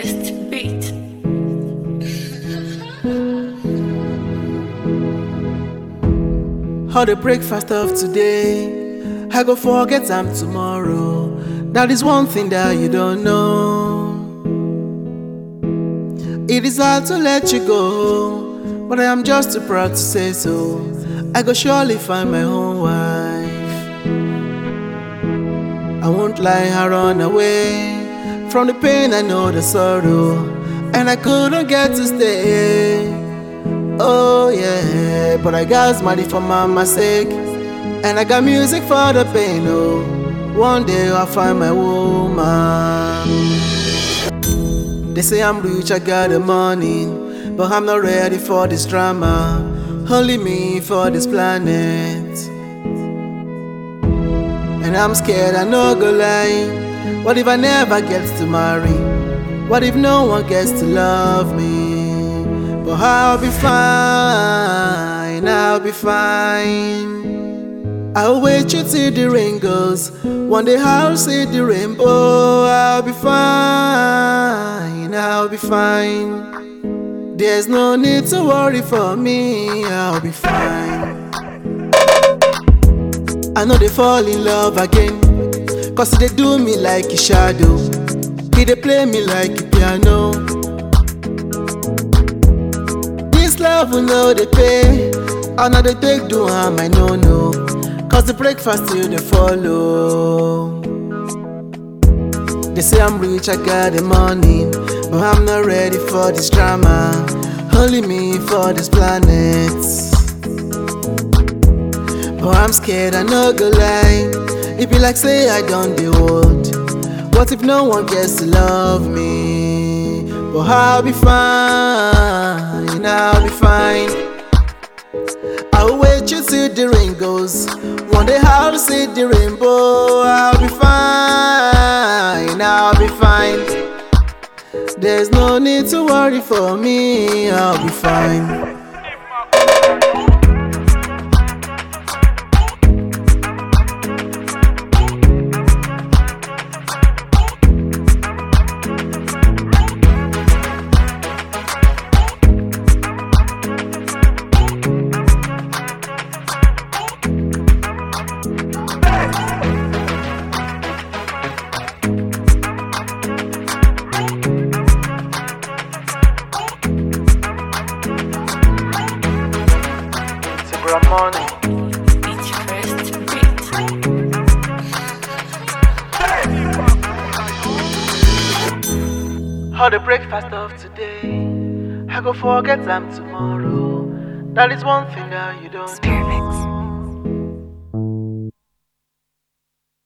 first beat. How the breakfast of today, I go forget am tomorrow. That is one thing that you don't know. It is hard to let you go, but I am just too proud to say so. I go surely find my own wife. I won't lie, I run away from the pain, I know the sorrow, and I couldn't get to stay. Oh yeah, but I got money for mama's sake, and I got music for the pain. Oh, one day I'll find my woman. They say I'm rich, I got the money, but I'm not ready for this drama. Only me for this planet, and I'm scared, I no go lie. What if I never get to marry? What if no one gets to love me? But I'll be fine, I'll be fine. I'll wait you till the rain goes. One day I'll see the rainbow. I'll be fine, I'll be fine. There's no need to worry for me, I'll be fine. I know they fall in love again, cause they do me like a shadow. They play me like a piano. This love will know they pay. Another take do harm, I no. Cause the breakfast still they follow. They say I'm rich, I got the money, but I'm not ready for this drama. Only me for this planet. But I'm scared, I no go lie. It be like say I don't be old. What if no one gets to love me? But I'll be fine, I'll be fine. I'll wait you till the rain goes. One day I'll see the rainbow. I'll be fine, I'll be fine. There's no need to worry for me, I'll be fine. Money. It's first beat. How the breakfast of today, I go forget am tomorrow. That is one thing that you don't know.